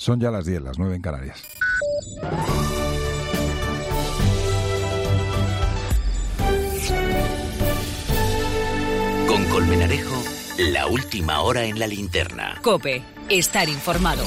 Son ya las 10, las 9 en Canarias. Con Colmenarejo, la última hora en la linterna. COPE, estar informado.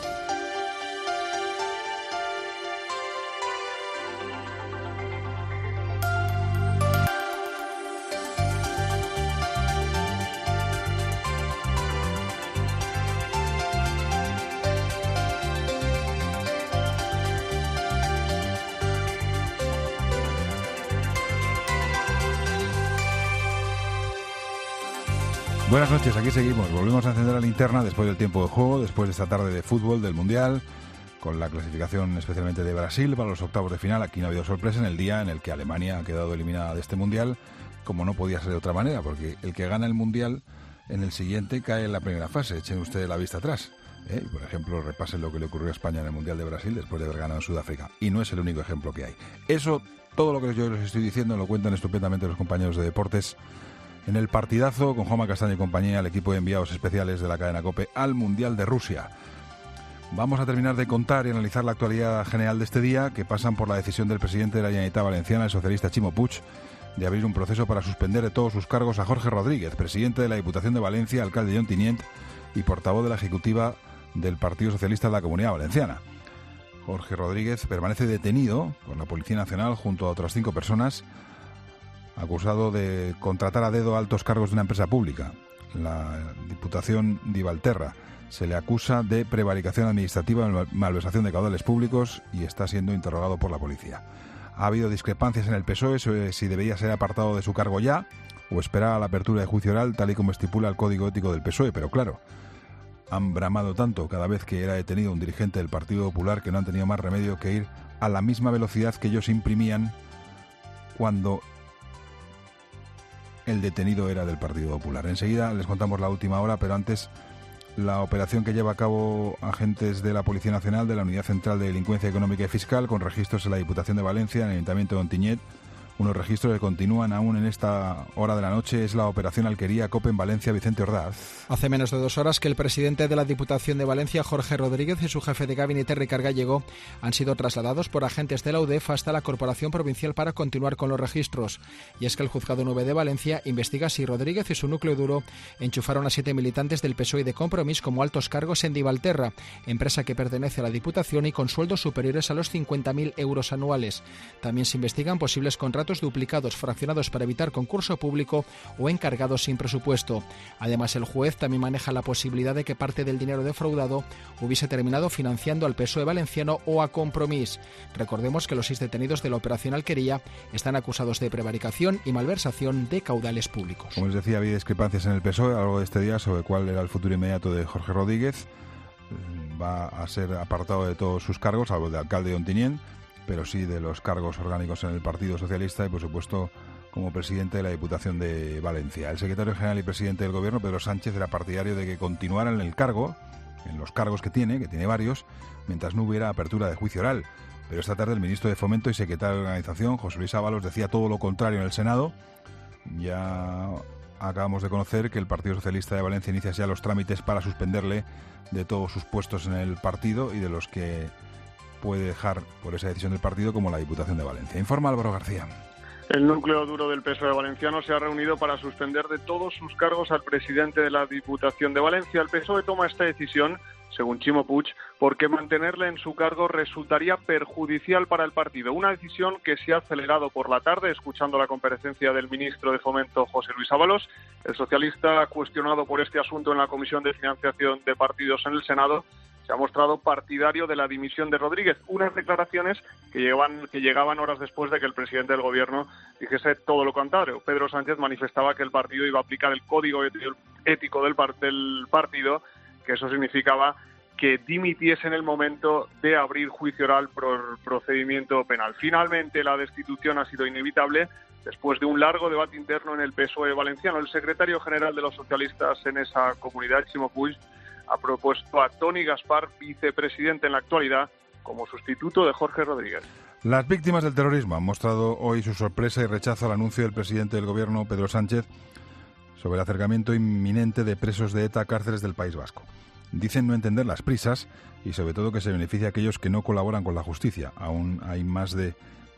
Buenas noches, aquí seguimos. Volvemos a encender la linterna después del tiempo de juego, después de esta tarde de fútbol del Mundial, con la clasificación especialmente de Brasil para los octavos de final. Aquí no ha habido sorpresa en el día en el que Alemania ha quedado eliminada de este Mundial, como no podía ser de otra manera, porque el que gana el Mundial en el siguiente cae en la primera fase. Echen ustedes la vista atrás. Por ejemplo, repasen lo que le ocurrió a España en el Mundial de Brasil después de haber ganado en Sudáfrica. Y no es el único ejemplo que hay. Eso, todo lo que yo les estoy diciendo, lo cuentan estupendamente los compañeros de deportes en el partidazo con Juanma Castaño y compañía, el equipo de enviados especiales de la cadena COPE al Mundial de Rusia. Vamos a terminar de contar y analizar la actualidad general de este día, que pasan por la decisión del presidente de la Generalitat Valenciana, el socialista Ximo Puig, de abrir un proceso para suspender de todos sus cargos a Jorge Rodríguez, presidente de la Diputación de Valencia, alcalde de Ontinyent y portavoz de la ejecutiva del Partido Socialista de la Comunidad Valenciana. Jorge Rodríguez permanece detenido por la Policía Nacional junto a otras 5 personas, acusado de contratar a dedo altos cargos de una empresa pública, la Diputación de Valterra. Se le acusa de prevaricación administrativa, malversación de caudales públicos y está siendo interrogado por la policía. Ha habido discrepancias en el PSOE sobre si debería ser apartado de su cargo ya o esperar a la apertura de juicio oral, tal y como estipula el Código Ético del PSOE, pero claro, han bramado tanto cada vez que era detenido un dirigente del Partido Popular que no han tenido más remedio que ir a la misma velocidad que ellos imprimían cuando el detenido era del Partido Popular. Enseguida les contamos la última hora, pero antes la operación que lleva a cabo agentes de la Policía Nacional de la Unidad Central de Delincuencia Económica y Fiscal, con registros en la Diputación de Valencia, en el Ayuntamiento de Ontinyent. Unos registros que continúan aún en esta hora de la noche. Es la operación Alquería COPE en Valencia, Vicente Ordaz. Hace menos de 2 horas que el presidente de la Diputación de Valencia, Jorge Rodríguez, y su jefe de gabinete, Ricard Gallego, han sido trasladados por agentes de la UDEF hasta la Corporación Provincial para continuar con los registros. Y es que el Juzgado 9 de Valencia investiga si Rodríguez y su núcleo duro enchufaron a 7 militantes del PSOE y de Compromís como altos cargos en Divalterra, empresa que pertenece a la Diputación y con sueldos superiores a los 50.000 euros anuales. También se investigan posibles contratos duplicados fraccionados para evitar concurso público o encargados sin presupuesto. Además, el juez también maneja la posibilidad de que parte del dinero defraudado hubiese terminado financiando al PSOE valenciano o a Compromís. Recordemos que los 6 detenidos de la operación Alquería están acusados de prevaricación y malversación de caudales públicos. Como les decía, había discrepancias en el PSOE a lo largo de este día sobre cuál era el futuro inmediato de Jorge Rodríguez. Va a ser apartado de todos sus cargos, salvo el de alcalde de Ontinyent, pero sí de los cargos orgánicos en el Partido Socialista y, por supuesto, como presidente de la Diputación de Valencia. El secretario general y presidente del Gobierno, Pedro Sánchez, era partidario de que continuara en el cargo, en los cargos que tiene varios, mientras no hubiera apertura de juicio oral. Pero esta tarde el ministro de Fomento y secretario de Organización, José Luis Ábalos, decía todo lo contrario en el Senado. Ya acabamos de conocer que el Partido Socialista de Valencia inicia ya los trámites para suspenderle de todos sus puestos en el partido y de los que puede dejar por esa decisión del partido, como la Diputación de Valencia. Informa Álvaro García. El núcleo duro del PSOE valenciano se ha reunido para suspender de todos sus cargos al presidente de la Diputación de Valencia. El PSOE toma esta decisión, según Ximo Puig, porque mantenerle en su cargo resultaría perjudicial para el partido. Una decisión que se ha acelerado por la tarde, escuchando la comparecencia del ministro de Fomento, José Luis Ábalos. El socialista, cuestionado por este asunto en la Comisión de Financiación de Partidos en el Senado, se ha mostrado partidario de la dimisión de Rodríguez, unas declaraciones que llegaban horas después de que el presidente del Gobierno dijese todo lo contrario. Pedro Sánchez manifestaba que el partido iba a aplicar el código ético del partido, que eso significaba que dimitiese en el momento de abrir juicio oral por procedimiento penal. Finalmente, la destitución ha sido inevitable después de un largo debate interno en el PSOE valenciano. El secretario general de los socialistas en esa comunidad, Ximo Puig, ha propuesto a Toni Gaspar, vicepresidente en la actualidad, como sustituto de Jorge Rodríguez. Las víctimas del terrorismo han mostrado hoy su sorpresa y rechazo al anuncio del presidente del Gobierno, Pedro Sánchez, sobre el acercamiento inminente de presos de ETA a cárceles del País Vasco. dicen no entender las prisas y sobre todo que se beneficia a aquellos que no colaboran con la justicia. Aún hay más de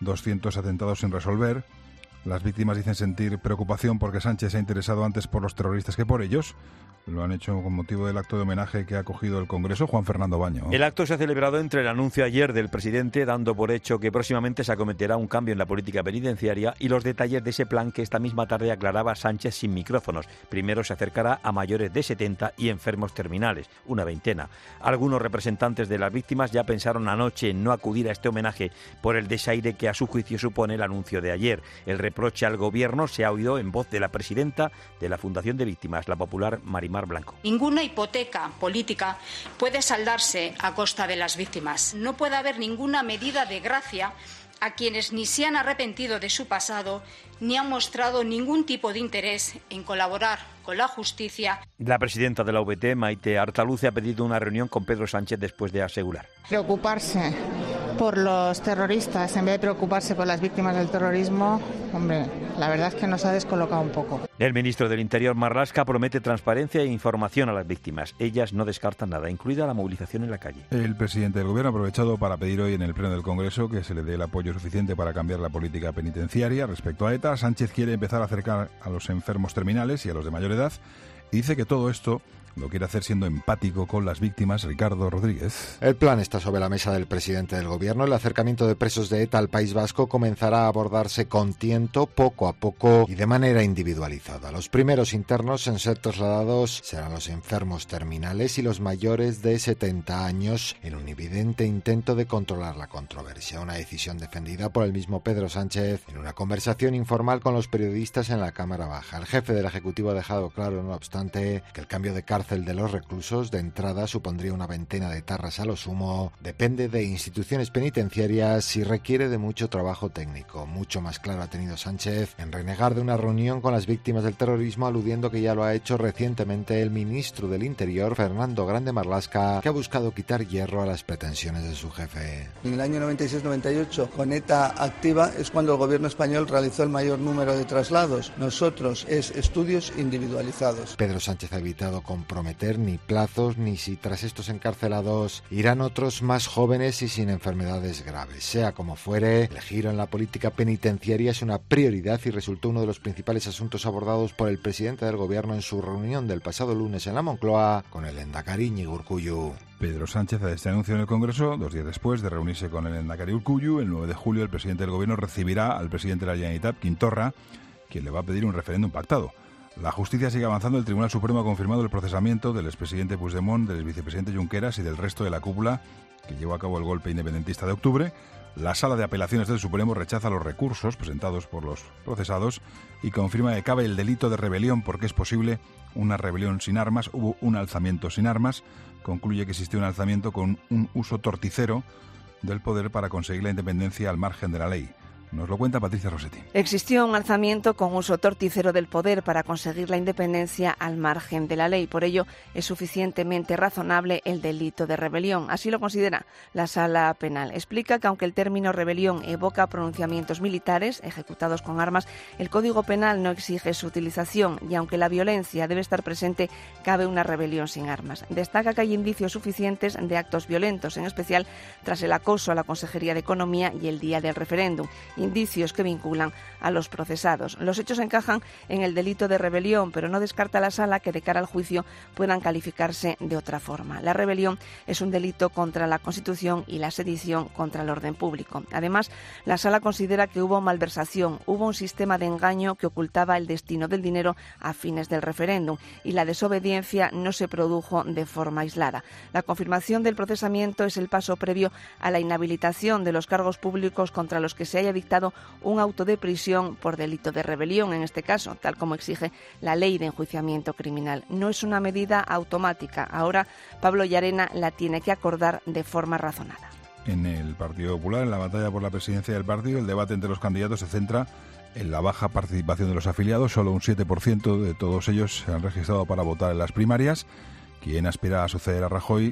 200 atentados sin resolver. Las víctimas dicen sentir preocupación porque Sánchez se ha interesado antes por los terroristas que por ellos. Lo han hecho con motivo del acto de homenaje que ha acogido el Congreso. Juan Fernando Baño. El acto se ha celebrado entre el anuncio ayer del presidente, dando por hecho que próximamente se acometerá un cambio en la política penitenciaria, y los detalles de ese plan que esta misma tarde aclaraba Sánchez sin micrófonos. Primero se acercará a mayores de 70 y enfermos terminales, una veintena. Algunos representantes de las víctimas ya pensaron anoche en no acudir a este homenaje por el desaire que a su juicio supone el anuncio de ayer. El reproche al gobierno se ha oído en voz de la presidenta de la Fundación de Víctimas, la popular Marimar Blanco. Ninguna hipoteca política puede saldarse a costa de las víctimas. No puede haber ninguna medida de gracia a quienes ni se han arrepentido de su pasado ni han mostrado ningún tipo de interés en colaborar con la justicia. La presidenta de la UVT, Maite Artaluce, ha pedido una reunión con Pedro Sánchez después de asegurar. Preocuparse por los terroristas en vez de preocuparse por las víctimas del terrorismo, hombre, la verdad es que nos ha descolocado un poco. El ministro del Interior, Marlaska, promete transparencia e información a las víctimas. Ellas no descartan nada, incluida la movilización en la calle. El presidente del Gobierno ha aprovechado para pedir hoy en el Pleno del Congreso que se le dé el apoyo suficiente para cambiar la política penitenciaria. Respecto a ETA, Sánchez quiere empezar a acercar a los enfermos terminales y a los de mayor edad y dice que todo esto lo quiere hacer siendo empático con las víctimas. Ricardo Rodríguez. El plan está sobre la mesa del presidente del Gobierno. El acercamiento de presos de ETA al País Vasco comenzará a abordarse con tiento, poco a poco y de manera individualizada. Los primeros internos en ser trasladados serán los enfermos terminales y los mayores de 70 años, en un evidente intento de controlar la controversia. Una decisión defendida por el mismo Pedro Sánchez en una conversación informal con los periodistas en la Cámara Baja. El jefe del Ejecutivo ha dejado claro, no obstante, que el cambio de cárcel de los reclusos de entrada supondría una veintena de tarras a lo sumo, depende de instituciones penitenciarias y requiere de mucho trabajo técnico. Mucho más claro ha tenido Sánchez en renegar de una reunión con las víctimas del terrorismo, aludiendo que ya lo ha hecho recientemente el ministro del Interior, Fernando Grande Marlaska, que ha buscado quitar hierro a las pretensiones de su jefe. En el año 96-98, con ETA activa, es cuando el gobierno español realizó el mayor número de traslados. Nosotros es estudios individualizados. Pedro Sánchez ha evitado comprometer ni plazos ni si tras estos encarcelados irán otros más jóvenes y sin enfermedades graves. Sea como fuere, el giro en la política penitenciaria es una prioridad y resultó uno de los principales asuntos abordados por el presidente del Gobierno en su reunión del pasado lunes en la Moncloa con el Lehendakari Iñigo Urkullu. Pedro Sánchez hace este anuncio en el Congreso 2 días después de reunirse con el Lehendakari Urkullu. El 9 de julio el presidente del Gobierno recibirá al presidente de la Generalitat, Quim Torra, quien le va a pedir un referéndum pactado. La justicia sigue avanzando. El Tribunal Supremo ha confirmado el procesamiento del expresidente Puigdemont, del vicepresidente Junqueras y del resto de la cúpula que llevó a cabo el golpe independentista de octubre. La Sala de Apelaciones del Supremo rechaza los recursos presentados por los procesados y confirma que cabe el delito de rebelión porque es posible una rebelión sin armas. Hubo un alzamiento sin armas. Concluye que existió un alzamiento con un uso torticero del poder para conseguir la independencia al margen de la ley. Nos lo cuenta Patricia Rossetti. Existió un alzamiento con uso torticero del poder para conseguir la independencia al margen de la ley. Por ello, es suficientemente razonable el delito de rebelión. Así lo considera la Sala Penal. Explica que aunque el término rebelión evoca pronunciamientos militares ejecutados con armas, el Código Penal no exige su utilización y aunque la violencia debe estar presente, cabe una rebelión sin armas. Destaca que hay indicios suficientes de actos violentos, en especial tras el acoso a la Consejería de Economía y el día del referéndum. Indicios que vinculan a los procesados. Los hechos encajan en el delito de rebelión, pero no descarta la Sala que de cara al juicio puedan calificarse de otra forma. La rebelión es un delito contra la Constitución y la sedición contra el orden público. Además, la Sala considera que hubo malversación, hubo un sistema de engaño que ocultaba el destino del dinero a fines del referéndum y la desobediencia no se produjo de forma aislada. La confirmación del procesamiento es el paso previo a la inhabilitación de los cargos públicos contra los que se haya dictado un auto de prisión por delito de rebelión, en este caso, tal como exige la Ley de Enjuiciamiento Criminal. No es una medida automática. Ahora Pablo Llarena la tiene que acordar de forma razonada. En el Partido Popular, en la batalla por la presidencia del partido, el debate entre los candidatos se centra en la baja participación de los afiliados. Solo un 7% de todos ellos se han registrado para votar en las primarias. Quien aspira a suceder a Rajoy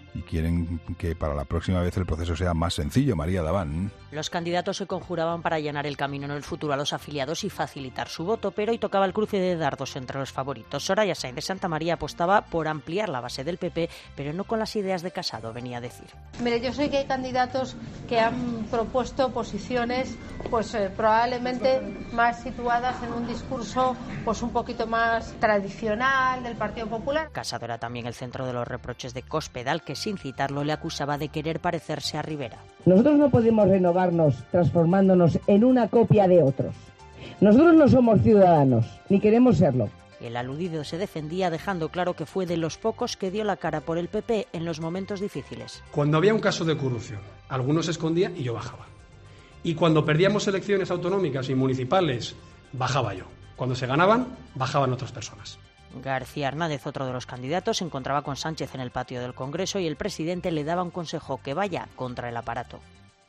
y quieren que para la próxima vez el proceso sea más sencillo. María Daván. Los candidatos se conjuraban para allanar el camino en el futuro a los afiliados y facilitar su voto, pero hoy tocaba el cruce de dardos entre los favoritos. Soraya Sáenz de Santamaría apostaba por ampliar la base del PP, pero no con las ideas de Casado, venía a decir. Mire, yo sé que hay candidatos que han propuesto posiciones pues probablemente más situadas en un discurso pues un poquito más tradicional del Partido Popular. Casado era también el centro de los reproches de Cospedal, que sin citarlo le acusaba de querer parecerse a Rivera. Nosotros no podemos renovarnos transformándonos en una copia de otros. Nosotros no somos ciudadanos, ni queremos serlo. El aludido se defendía dejando claro que fue de los pocos que dio la cara por el PP en los momentos difíciles. Cuando había un caso de corrupción, algunos se escondía y yo bajaba. Y cuando perdíamos elecciones autonómicas y municipales, bajaba yo. Cuando se ganaban, bajaban otras personas. García Hernández, otro de los candidatos, se encontraba con Sánchez en el patio del Congreso y el presidente le daba un consejo: que vaya contra el aparato.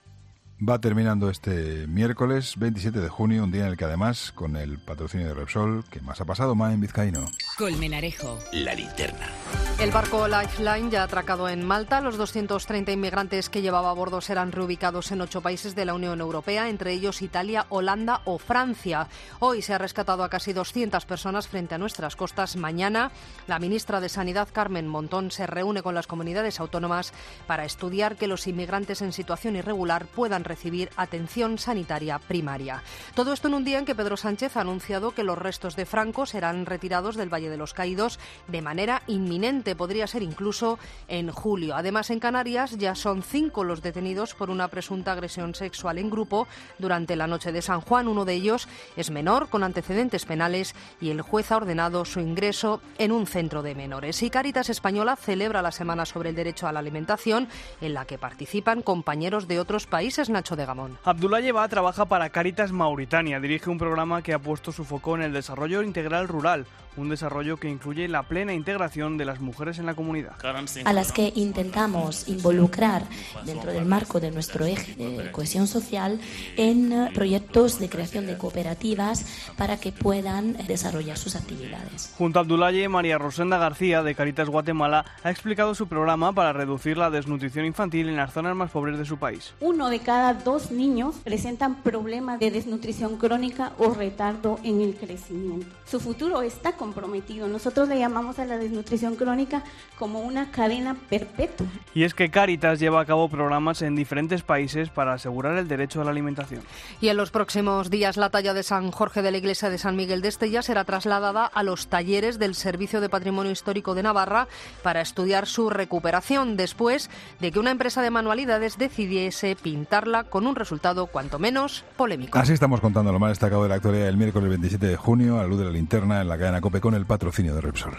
Va terminando este miércoles 27 de junio, un día en el que además, con el patrocinio de Repsol, ¿qué más ha pasado? Maen Vizcaíno. Colmenarejo. La linterna. El barco Lifeline ya ha atracado en Malta. Los 230 inmigrantes que llevaba a bordo serán reubicados en 8 países de la Unión Europea, entre ellos Italia, Holanda o Francia. Hoy se ha rescatado a casi 200 personas frente a nuestras costas. Mañana, la ministra de Sanidad, Carmen Montón, se reúne con las comunidades autónomas para estudiar que los inmigrantes en situación irregular puedan recibir atención sanitaria primaria. Todo esto en un día en que Pedro Sánchez ha anunciado que los restos de Franco serán retirados del Valle de los Caídos de manera inminente. Podría ser incluso en julio. Además, en Canarias ya son 5 los detenidos por una presunta agresión sexual en grupo durante la noche de San Juan. Uno de ellos es menor, con antecedentes penales, y el juez ha ordenado su ingreso en un centro de menores. Y Cáritas Española celebra la Semana sobre el Derecho a la Alimentación, en la que participan compañeros de otros países. Nacho de Gamón. Abdullah Yeba trabaja para Cáritas Mauritania. Dirige un programa que ha puesto su foco en el desarrollo integral rural, un desarrollo que incluye la plena integración de las mujeres en la comunidad. A las que intentamos involucrar dentro del marco de nuestro eje de cohesión social en proyectos de creación de cooperativas para que puedan desarrollar sus actividades. Junto a Abdullah, María Rosenda García, de Cáritas Guatemala, ha explicado su programa para reducir la desnutrición infantil en las zonas más pobres de su país. 1 de cada 2 niños presentan problemas de desnutrición crónica o retardo en el crecimiento. Su futuro está comprometido. Nosotros le llamamos a la desnutrición crónica como una cadena perpetua. Y es que Cáritas lleva a cabo programas en diferentes países para asegurar el derecho a la alimentación. Y en los próximos días la talla de San Jorge de la iglesia de San Miguel de Estella será trasladada a los talleres del Servicio de Patrimonio Histórico de Navarra para estudiar su recuperación, después de que una empresa de manualidades decidiese pintarla con un resultado cuanto menos polémico. Así estamos contando lo más destacado de la actualidad del miércoles 27 de junio, a la luz de la linterna en la cadena COPE, con el patrocinio de Repsol.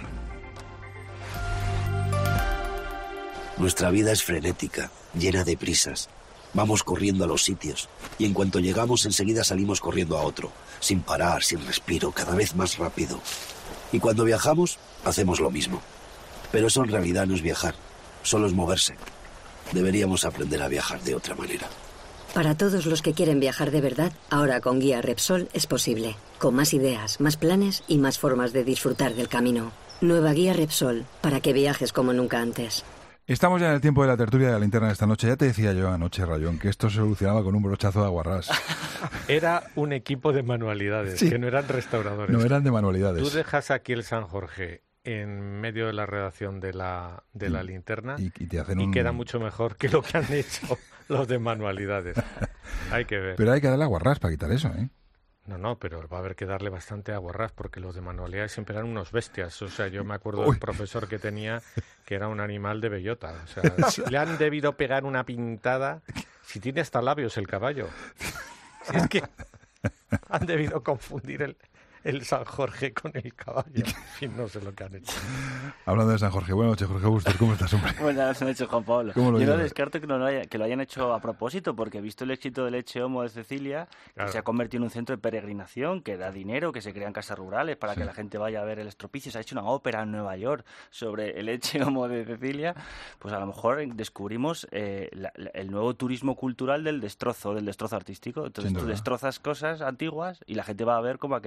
Nuestra vida es frenética, llena de prisas. Vamos corriendo a los sitios y en cuanto llegamos enseguida salimos corriendo a otro, sin parar, sin respiro, cada vez más rápido. Y cuando viajamos, hacemos lo mismo. Pero eso en realidad no es viajar, solo es moverse. Deberíamos aprender a viajar de otra manera. Para todos los que quieren viajar de verdad, ahora con Guía Repsol es posible. Con más ideas, más planes y más formas de disfrutar del camino. Nueva Guía Repsol, para que viajes como nunca antes. Estamos ya en el tiempo de la tertulia de la linterna de esta noche. Ya te decía yo anoche, Rayón, que esto se solucionaba con un brochazo de aguarrás. Era un equipo de manualidades, sí, que no eran restauradores. No eran de manualidades. Tú dejas aquí el San Jorge en medio de la redacción de la linterna y te hacen queda mucho mejor que lo que han hecho los de manualidades. Hay que ver. Pero hay que darle aguarrás para quitar eso, ¿eh? No, pero va a haber que darle bastante aguarrás porque los de manualidades siempre eran unos bestias. O sea, yo me acuerdo del profesor que tenía que era un animal de bellota. O sea, le han debido pegar una pintada. Si tiene hasta labios el caballo. Si es que han debido confundir el San Jorge con el caballo. En fin, no sé lo que han hecho. Hablando de San Jorge, buenas noches, Jorge Bustos, ¿cómo estás, hombre? Buenas noches, Juan Pablo. Yo no descarto que lo hayan hecho a propósito, porque he visto el éxito de Leche Homo de Cecilia, claro, que se ha convertido en un centro de peregrinación, que da dinero, que se crean casas rurales para que la gente vaya a ver el estropicio. Se ha hecho una ópera en Nueva York sobre el Leche Homo de Cecilia. Pues a lo mejor descubrimos el nuevo turismo cultural del destrozo artístico. Entonces tú destrozas cosas antiguas y la gente va a ver cómo ha quedado de mal.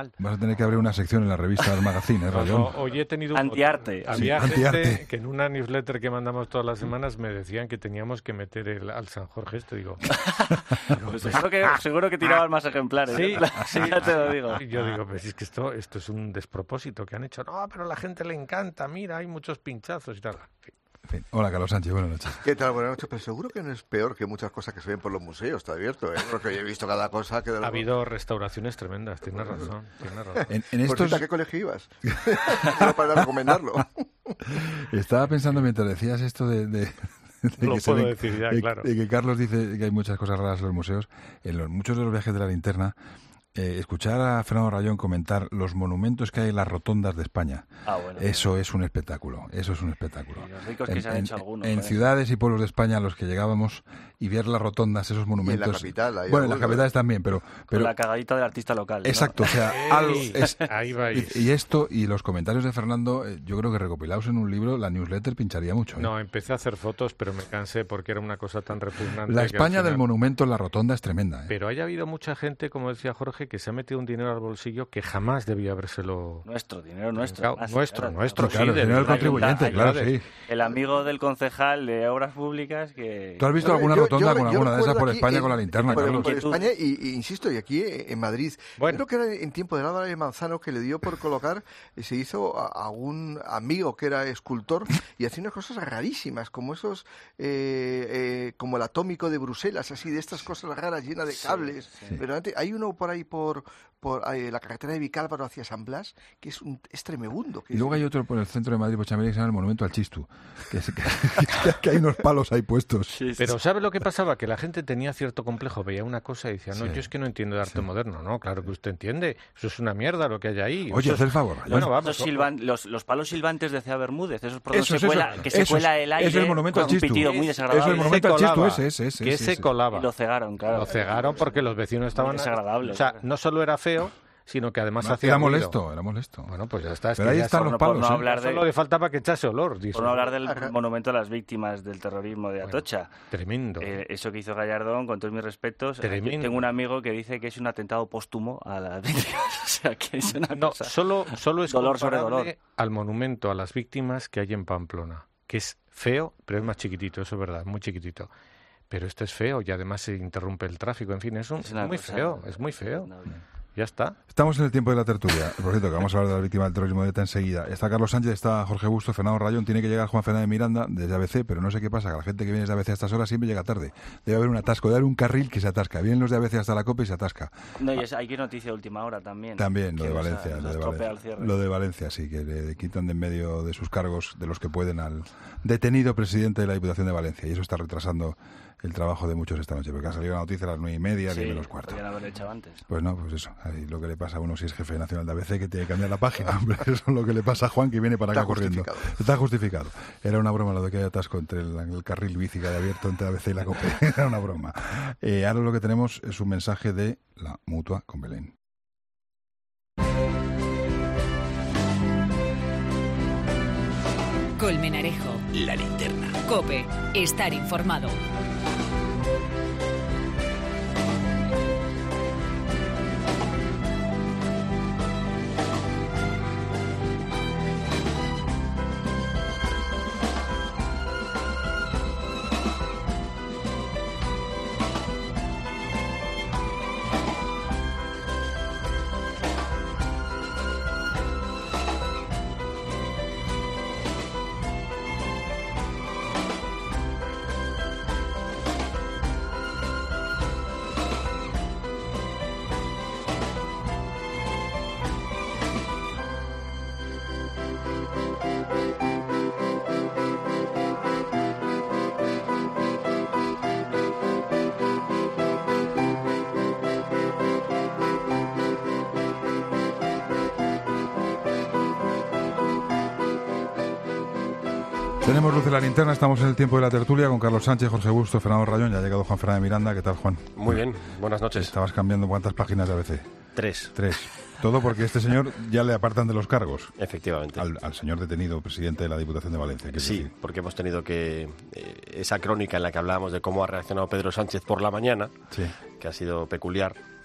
mal. Vas a tener que abrir una sección en la revista del Magazine, Rayón. Hoy he tenido antiarte. Había antiarte. Gente que en una newsletter que mandamos todas las semanas me decían que teníamos que meter al San Jorge esto, digo... pues seguro que tiraban más ejemplares. Sí, ya te lo digo. Y yo digo, pues es que esto es un despropósito que han hecho. No, pero a la gente le encanta, mira, hay muchos pinchazos y tal. En fin. Hola, Carlos Sánchez, buenas noches. ¿Qué tal? Buenas noches. Pero seguro que no es peor que muchas cosas que se ven por los museos, está abierto, ¿eh? Porque yo he visto cada cosa que... Ha habido restauraciones tremendas, tienes razón. En estos... ¿A qué colegio ibas? No para recomendarlo. Estaba pensando mientras decías esto de lo puedo decir ya, claro. De que Carlos dice que hay muchas cosas raras en los museos. Muchos de los viajes de la linterna, escuchar a Fernando Rayón comentar los monumentos que hay en las rotondas de España, eso es un espectáculo, Y los ricos que se han hecho algunos. En ciudades y pueblos de España a los que llegábamos y ver las rotondas, esos monumentos... Y en la capital. Bueno, en las capitales también, pero... Con la cagadita del artista local, ¿no? Exacto, o sea, ahí vais. Y esto, y los comentarios de Fernando, yo creo que recopilados en un libro, la newsletter pincharía mucho. No, empecé a hacer fotos, pero me cansé porque era una cosa tan repugnante. La España del monumento en la rotonda es tremenda. Pero haya habido mucha gente, como decía Jorge, que se ha metido un dinero al bolsillo que jamás debía habérselo... Dinero nuestro. Nuestro, claro, el dinero del contribuyente, claro, sí. El amigo del concejal de Obras Públicas que... ¿Tú has visto alguna rotonda con alguna de esas por España con la linterna, Carlos? Por España, y insisto, y aquí en Madrid. Creo que era en tiempo de Álvarez Manzano que le dio por colocar, se hizo a un amigo que era escultor y hacía unas cosas rarísimas, como esos, como el atómico de Bruselas, así, de estas cosas raras llenas de cables. Sí. Pero antes, hay uno por ahí por la carretera de Vicálvaro hacia San Blas, que es tremebundo. Y luego hay otro por el centro de Madrid, por Chamería, que se llama el Monumento al Chistu, que hay unos palos ahí puestos. Sí. Pero ¿sabes lo que pasaba? Que la gente tenía cierto complejo, veía una cosa y decía, no, yo es que no entiendo de arte moderno. No, claro que usted entiende, eso es una mierda lo que hay ahí. Oye, haz el favor. Bueno, vamos. Los palos silbantes de Cea Bermúdez, esos por donde se cuela el aire, es el Monumento al Chistu. Un pitido muy desagradable. Es el Monumento al Chistu, ese. Que se colaba. Y lo cegaron, claro. Lo cegaron porque los vecinos estaban... Desagradable. O sea, no solo era feo, sino que además hacía era ruido. molesto. Bueno, pues ya está. Pero ahí están los palos. Solo le faltaba que echase olor. Por no hablar del monumento a las víctimas del terrorismo de Atocha. Tremendo. Eso que hizo Gallardón, con todos mis respetos. Tremendo. Tengo un amigo que dice que es un atentado póstumo a las víctimas. O sea, que es una cosa... Solo es dolor sobre dolor al monumento a las víctimas que hay en Pamplona, que es feo, pero es más chiquitito, eso es verdad, muy chiquitito. Pero esto es feo y además se interrumpe el tráfico, en fin, es muy feo, es muy feo. Ya está. Estamos en el tiempo de la tertulia. Por cierto, que vamos a hablar de la víctima del terrorismo de ETA enseguida. Está Carlos Sánchez, está Jorge Busto, Fernando Rayón. Tiene que llegar Juan Fernández Miranda desde ABC, pero no sé qué pasa, que la gente que viene desde ABC a estas horas siempre llega tarde. Debe haber un atasco, debe haber un carril que se atasca. Vienen los de ABC hasta la COPE y se atasca. No, y hay que noticia de última hora también. También, lo de Valencia. Lo de Valencia, sí, que le quitan de en medio de sus cargos, de los que pueden, al detenido presidente de la Diputación de Valencia. Y eso está retrasando el trabajo de muchos esta noche, porque ha salido la noticia a las 9:30, 10:15. Podrían haberlo echado antes. Pues no, pues eso. Ahí lo que le pasa a uno si es jefe nacional de ABC, que tiene que cambiar la página. Hombre, eso es lo que le pasa a Juan, que viene para acá corriendo. Está justificado. Era una broma lo de que hay atasco entre el carril bici que hay abierto entre ABC y la COPE. Era una broma. Ahora lo que tenemos es un mensaje de la Mutua con Belén. Colmenarejo. La linterna. COPE. Estar informado. Tenemos luz en la linterna, estamos en el tiempo de la tertulia con Carlos Sánchez, Jorge Busto, Fernando Rayón. Ya ha llegado Juan Fernández Miranda. ¿Qué tal, Juan? Muy bien, buenas noches. Estabas cambiando cuántas páginas de ABC. 3. Todo porque este señor ya le apartan de los cargos. Efectivamente. Al señor detenido, presidente de la Diputación de Valencia. Sí, decir, porque hemos tenido que... esa crónica en la que hablábamos de cómo ha reaccionado Pedro Sánchez por la mañana, sí, que ha sido peculiar,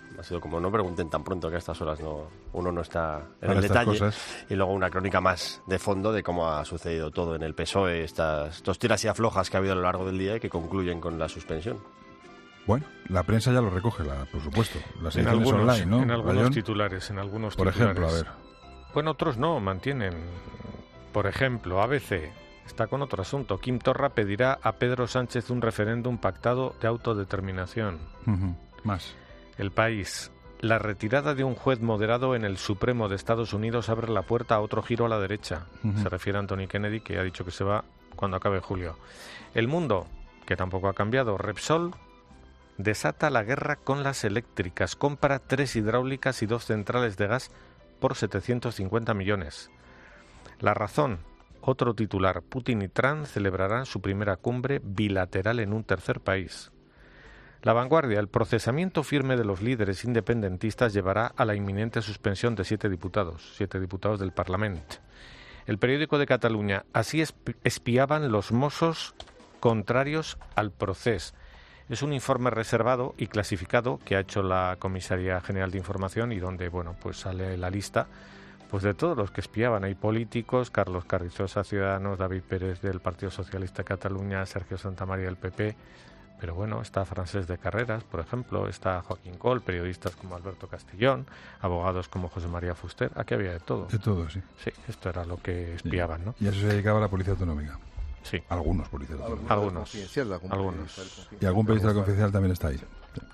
Ha sido como no pregunten tan pronto, que a estas horas uno no está en Para el estas detalle. cosas. Y luego una crónica más de fondo de cómo ha sucedido todo en el PSOE, estos tiras y aflojas que ha habido a lo largo del día y que concluyen con la suspensión. Bueno, la prensa ya lo recoge, por supuesto. Las En ediciones algunos, online, ¿no? en algunos Bayón, titulares, en algunos por titulares. ejemplo, a ver. Bueno, otros no, mantienen. Por ejemplo, ABC está con otro asunto. Quim Torra pedirá a Pedro Sánchez un referéndum pactado de autodeterminación. Más. El País. La retirada de un juez moderado en el Supremo de Estados Unidos abre la puerta a otro giro a la derecha. Se refiere a Anthony Kennedy, que ha dicho que se va cuando acabe julio. El Mundo, que tampoco ha cambiado. Repsol desata la guerra con las eléctricas. Compra 3 hidráulicas y 2 centrales de gas por 750 millones. La Razón, otro titular. Putin y Trump celebrarán su primera cumbre bilateral en un tercer país. La Vanguardia, el procesamiento firme de los líderes independentistas llevará a la inminente suspensión de 7 diputados del Parlamento. El Periódico de Cataluña, así espiaban los Mossos contrarios al procés. Es un informe reservado y clasificado que ha hecho la Comisaría General de Información y donde, bueno, pues sale la lista pues de todos los que espiaban. Hay políticos, Carlos Carrizosa, Ciudadanos, David Pérez del Partido Socialista de Cataluña, Sergio Santamaría del PP, pero bueno, está Francesc de Carreras, por ejemplo, está Joaquín Coll, periodistas como Alberto Castellón, abogados como José María Fuster, aquí había de todo. De todo, sí. Sí, esto era lo que espiaban, ¿no? Y a eso se dedicaba la Policía Autonómica. Sí. Algunos policías autonómicos. Algunos. Y algún periodista del Confidencial también está ahí. Sí.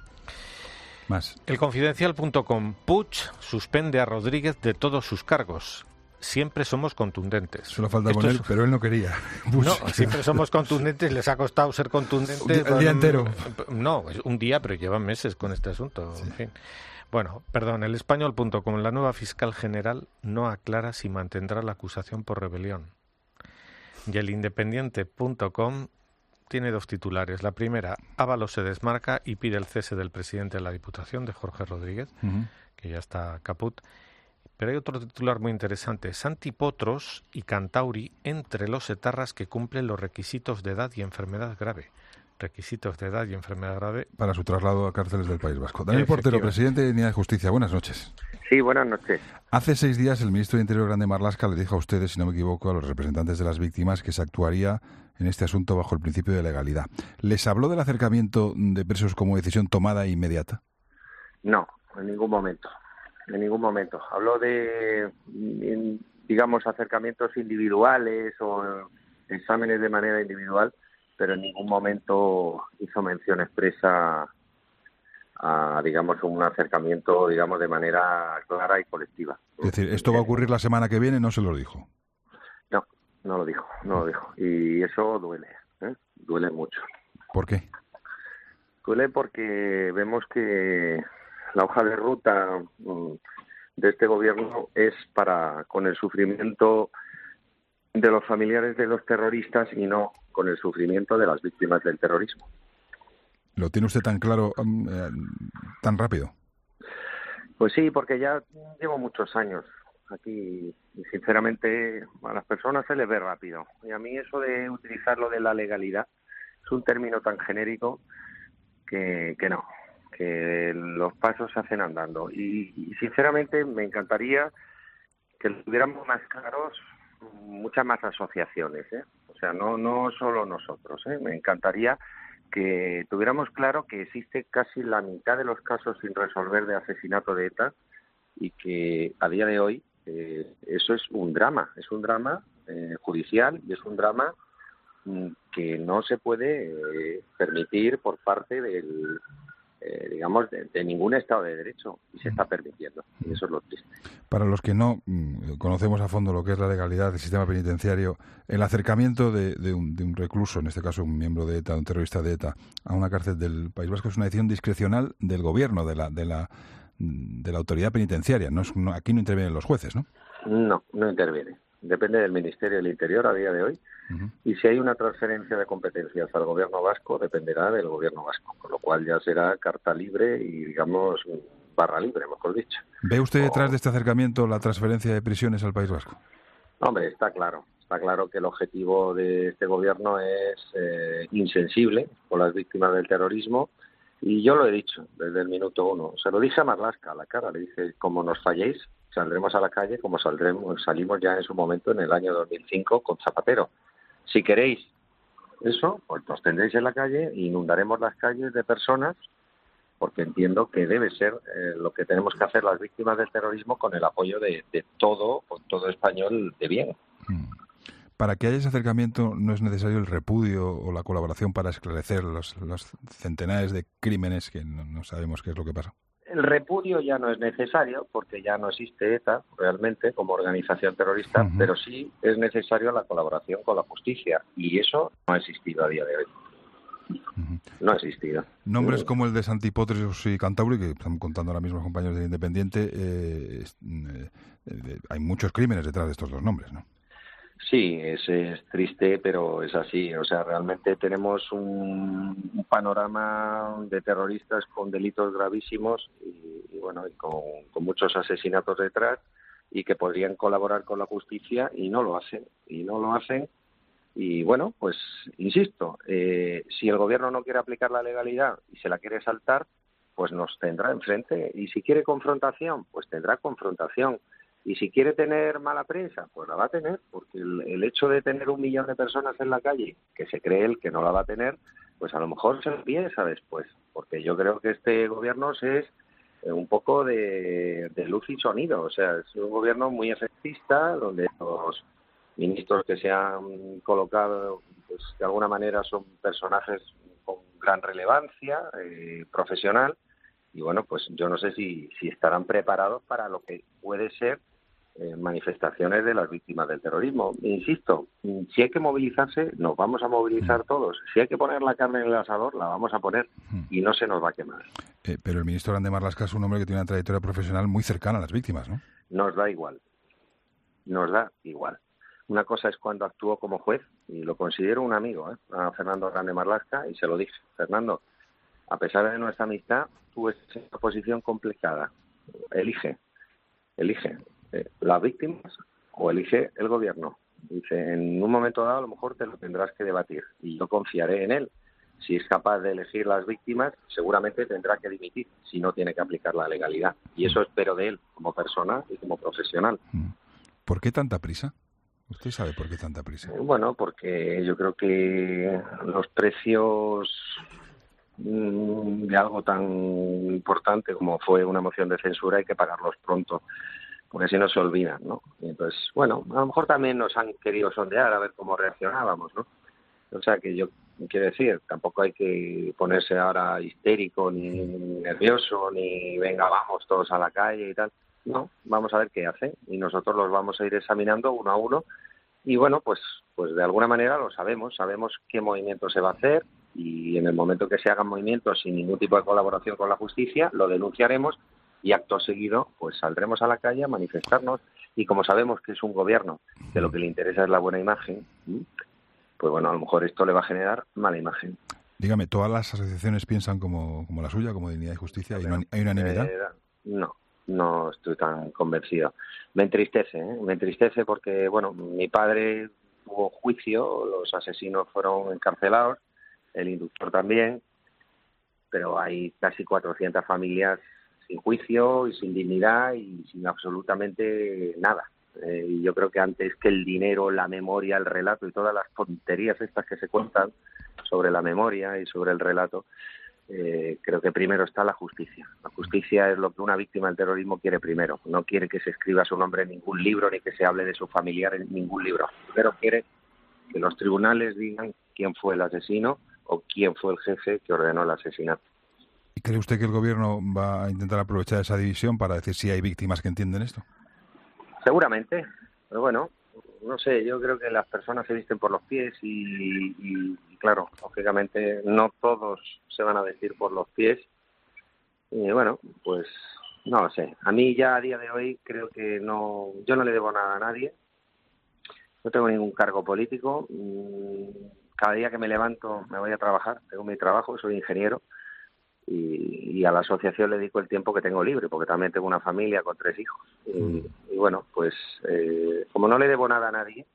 Más. Elconfidencial.com. Puig suspende a Rodríguez de todos sus cargos. Siempre somos contundentes. Solo falta con él, pero él no quería. No, siempre somos contundentes. Les ha costado ser contundentes. El día entero. No, un día, pero llevan meses con este asunto. Sí. En fin. Bueno, perdón, elespañol.com. La nueva fiscal general no aclara si mantendrá la acusación por rebelión. Y el independiente.com tiene 2 titulares. La primera, Ábalos se desmarca y pide el cese del presidente de la Diputación, de Jorge Rodríguez, que ya está caput. Pero hay otro titular muy interesante. Santi Potros y Cantauri entre los etarras que cumplen los requisitos de edad y enfermedad grave. Requisitos de edad y enfermedad grave. Para su traslado a cárceles del País Vasco. Daniel Portero, presidente de Unidad de Justicia. Buenas noches. Sí, buenas noches. Hace 6 días el ministro de Interior, Grande Marlaska, le dijo a ustedes, si no me equivoco, a los representantes de las víctimas que se actuaría en este asunto bajo el principio de legalidad. ¿Les habló del acercamiento de presos como decisión tomada e inmediata? No, en ningún momento. En ningún momento. Habló de, digamos, acercamientos individuales o exámenes de manera individual, pero en ningún momento hizo mención expresa a, digamos, un acercamiento, digamos, de manera clara y colectiva. Es decir, ¿esto va a ocurrir la semana que viene? No se lo dijo. No lo dijo. Y eso duele, duele mucho. ¿Por qué? Duele porque vemos que la hoja de ruta de este gobierno es para con el sufrimiento de los familiares de los terroristas y no con el sufrimiento de las víctimas del terrorismo. ¿Lo tiene usted tan claro, tan rápido? Pues sí, porque ya llevo muchos años aquí y sinceramente a las personas se les ve rápido. Y a mí eso de utilizar lo de la legalidad es un término tan genérico que no, que los pasos se hacen andando. Y sinceramente me encantaría que lo tuviéramos más claros muchas más asociaciones, O sea, no solo nosotros, Me encantaría que tuviéramos claro que existe casi la mitad de los casos sin resolver de asesinato de ETA y que a día de hoy eso es un drama judicial y es un drama que no se puede permitir por parte del digamos, de ningún Estado de Derecho, y se está permitiendo, y eso es lo triste. Para los que no conocemos a fondo lo que es la legalidad del sistema penitenciario, el acercamiento de un recluso, en este caso un miembro de ETA, un terrorista de ETA, a una cárcel del País Vasco es una decisión discrecional del gobierno, de la autoridad penitenciaria. Aquí no intervienen los jueces, ¿no? No interviene. Depende del Ministerio del Interior a día de hoy. Y si hay una transferencia de competencias al gobierno vasco, dependerá del gobierno vasco, con lo cual ya será carta libre y, digamos, barra libre, mejor dicho. ¿Ve usted detrás de este acercamiento la transferencia de prisiones al País Vasco? Hombre, está claro que el objetivo de este gobierno es insensible con las víctimas del terrorismo Y yo lo he dicho desde el minuto 1. Se lo dije a Marlaska a la cara. Le dije, como nos falléis, saldremos a la calle como salimos ya en su momento en el año 2005 con Zapatero. Si queréis eso, pues nos tendréis en la calle e inundaremos las calles de personas, porque entiendo que debe ser lo que tenemos que hacer las víctimas del terrorismo con el apoyo de todo español de bien. Para que haya ese acercamiento no es necesario el repudio o la colaboración para esclarecer los centenares de crímenes que no sabemos qué es lo que pasa. El repudio ya no es necesario porque ya no existe ETA realmente como organización terrorista, pero sí es necesario la colaboración con la justicia y eso no ha existido a día de hoy. No ha existido. Nombres como el de Santipotros y Cantauri, que están contando ahora mismo los compañeros del Independiente, hay muchos crímenes detrás de estos dos nombres, ¿no? Sí, es triste, pero es así. O sea, realmente tenemos un panorama de terroristas con delitos gravísimos y bueno, y con muchos asesinatos detrás y que podrían colaborar con la justicia y no lo hacen. Y bueno, pues insisto, si el gobierno no quiere aplicar la legalidad y se la quiere saltar, pues nos tendrá enfrente. Y si quiere confrontación, pues tendrá confrontación. Y si quiere tener mala prensa, pues la va a tener, porque el hecho de tener 1 millón de personas en la calle, que se cree él que no la va a tener, pues a lo mejor se lo piensa después, porque yo creo que este gobierno es un poco de luz y sonido, o sea, es un gobierno muy efectista, donde los ministros que se han colocado, pues de alguna manera son personajes con gran relevancia profesional, y bueno, pues yo no sé si estarán preparados para lo que puede ser manifestaciones de las víctimas del terrorismo. Insisto, si hay que movilizarse, nos vamos a movilizar todos. Si hay que poner la carne en el asador, la vamos a poner y no se nos va a quemar. Pero el ministro Grande Marlaska es un hombre que tiene una trayectoria profesional muy cercana a las víctimas, ¿no? Nos da igual. Una cosa es cuando actuó como juez, y lo considero un amigo, a Fernando Grande Marlaska, y se lo dije, Fernando, a pesar de nuestra amistad, tú estás en una posición complicada. Elige. ¿Las víctimas o elige el gobierno? Dice, en un momento dado a lo mejor te lo tendrás que debatir y yo confiaré en él. Si es capaz de elegir las víctimas, seguramente tendrá que dimitir si no tiene que aplicar la legalidad. Y eso espero de él como persona y como profesional. ¿Por qué tanta prisa? ¿Usted sabe por qué tanta prisa? Bueno, porque yo creo que los precios de algo tan importante como fue una moción de censura hay que pagarlos pronto, porque si no se olvidan, ¿no? Y entonces, bueno, a lo mejor también nos han querido sondear a ver cómo reaccionábamos, ¿no? O sea que yo quiero decir, tampoco hay que ponerse ahora histérico ni nervioso, ni venga, vamos todos a la calle y tal. No, vamos a ver qué hacen y nosotros los vamos a ir examinando uno a uno y bueno, pues de alguna manera lo sabemos qué movimiento se va a hacer y en el momento que se hagan movimientos sin ningún tipo de colaboración con la justicia, lo denunciaremos y acto seguido pues saldremos a la calle a manifestarnos y como sabemos que es un gobierno que lo que le interesa es la buena imagen, pues bueno, a lo mejor esto le va a generar mala imagen. Dígame, ¿todas las asociaciones piensan como la suya, como Dignidad y Justicia? ¿Hay unanimidad? No estoy tan convencido. Me entristece porque, bueno, mi padre tuvo juicio, los asesinos fueron encarcelados, el inductor también, pero hay casi 400 familias sin juicio y sin dignidad y sin absolutamente nada. Y yo creo que antes que el dinero, la memoria, el relato y todas las tonterías estas que se cuentan sobre la memoria y sobre el relato, creo que primero está la justicia. La justicia es lo que una víctima del terrorismo quiere primero. No quiere que se escriba su nombre en ningún libro ni que se hable de su familiar en ningún libro. Primero quiere que los tribunales digan quién fue el asesino o quién fue el jefe que ordenó el asesinato. ¿Y cree usted que el gobierno va a intentar aprovechar esa división para decir si hay víctimas que entienden esto? Seguramente, pero bueno, no sé, yo creo que las personas se visten por los pies y claro, lógicamente no todos se van a vestir por los pies y bueno, pues no lo sé. A mí ya a día de hoy creo que yo no le debo nada a nadie, no tengo ningún cargo político, cada día que me levanto me voy a trabajar, tengo mi trabajo, soy ingeniero y a la asociación le dedico el tiempo que tengo libre, porque también tengo una familia con 3 hijos. Y bueno, pues como no le debo nada a nadie,